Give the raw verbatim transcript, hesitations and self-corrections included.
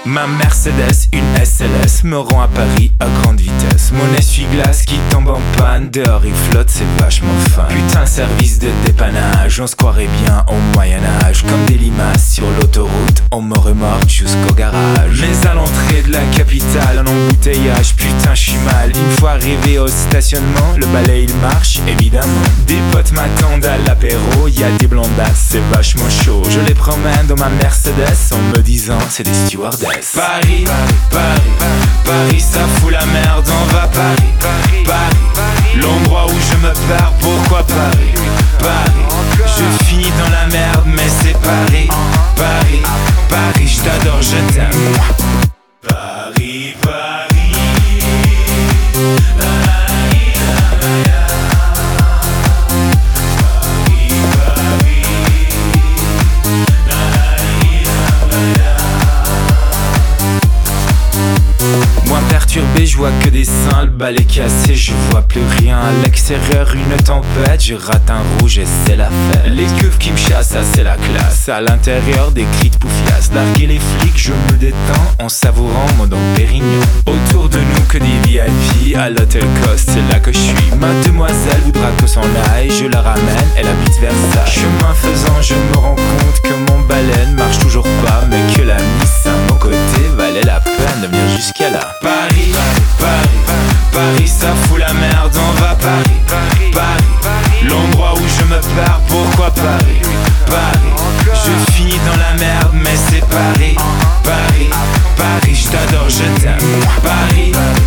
Ma Mercedes, une S L S, me rend à Paris à grande vitesse. Mon essuie-glace qui tombe en panne, dehors il flotte, c'est vachement fin. Putain, service de dépannage, on se croirait bien au Moyen-Âge. Comme des limaces sur l'autoroute, on me remorque jusqu'au garage. Mais à l'entrée de la capitale, en embouteillage, putain j'suis mal. Une fois arrivé au stationnement, le balai il marche, évidemment. Des potes m'attendent à l'apéro, y'a des blondasses, c'est vachement chaud. Je les promène dans ma Mercedes en me disant c'est des stewardesses. Paris, Paris, Paris, Paris, ça fout la merde, on va Paris, Paris, Paris, l'endroit où je me perds, pourquoi Paris, Paris, je finis dans la merde mais c'est Paris, Paris, Paris, je t'adore, je t'aime. Paris, Paris, la la la la la. Paris, Paris, la la la la la. Moins perturbé, je vois que des seins, le balai cassé, je vois plus rien. À l'extérieur, une tempête, je rate un rouge et c'est la fête. Les keufs qui me chassent, ça c'est la classe. À l'intérieur, des cris de poufias. Larguer les flics, je me détends en savourant mon Dom Pérignon. Autour de nous, que des V I P. À l'hôtel Coste, c'est là que je suis. Ma demoiselle voudra que s'en aille, je la ramène, elle habite Versailles. Chemin faisant, je me rends compte que mon baleine marche toujours pas, mais que la miss à mon côté valait la peine de venir jusqu'à là. Paris, Paris, Paris, ça fout la merde, on va Paris, Paris, Paris, l'endroit où je me perds, pourquoi Paris, Paris, je finis dans la merde mais c'est Paris, Paris, Paris, je t'adore, je t'aime. Paris,